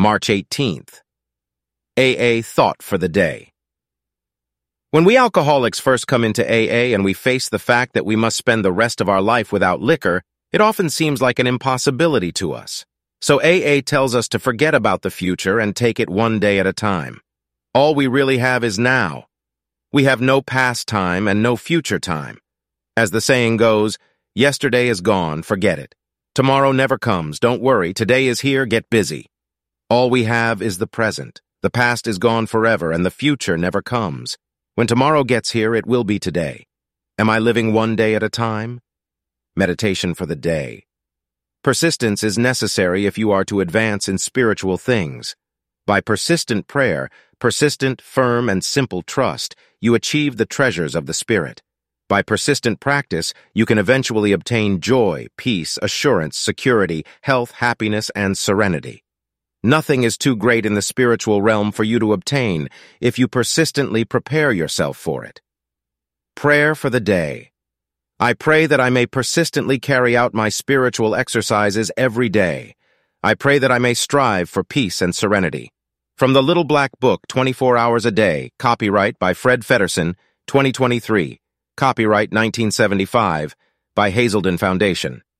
March 18th. AA Thought for the Day. When we alcoholics first come into AA and we face the fact that we must spend the rest of our life without liquor, it often seems like an impossibility to us. So AA tells us to forget about the future and take it one day at a time. All we really have is now. We have no past time and no future time. As the saying goes, yesterday is gone, forget it. Tomorrow never comes, don't worry, today is here, get busy. All we have is the present. The past is gone forever and the future never comes. When tomorrow gets here, it will be today. Am I living one day at a time? Meditation for the day. Persistence is necessary if you are to advance in spiritual things. By persistent prayer, persistent, firm, and simple trust, you achieve the treasures of the Spirit. By persistent practice, you can eventually obtain joy, peace, assurance, security, health, happiness, and serenity. Nothing is too great in the spiritual realm for you to obtain if you persistently prepare yourself for it. Prayer for the day. I pray that I may persistently carry out my spiritual exercises every day. I pray that I may strive for peace and serenity. From the Little Black Book, 24 Hours a Day, copyright by Fred Feddersen, 2023, copyright 1975, by Hazelden Foundation.